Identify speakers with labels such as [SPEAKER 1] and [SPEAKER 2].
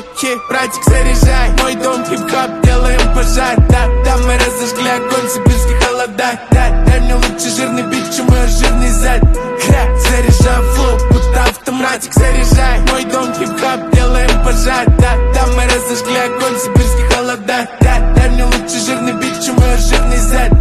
[SPEAKER 1] братик, заряжай. Мой дом хип-хоп, делаем пожар. Да, да, мы разожгли огонь в сибирских холодах. Да, дай мне лучше жирный бит, чем мой жирный зад. Заряжаю флоу, будто автоматик, заряжай. Мой дом хип-хоп, делаем пожар. Да, да, мы разожгли огонь в сибирских холодах. Да, дай мне лучше жирный бит, чем мой жирный зад.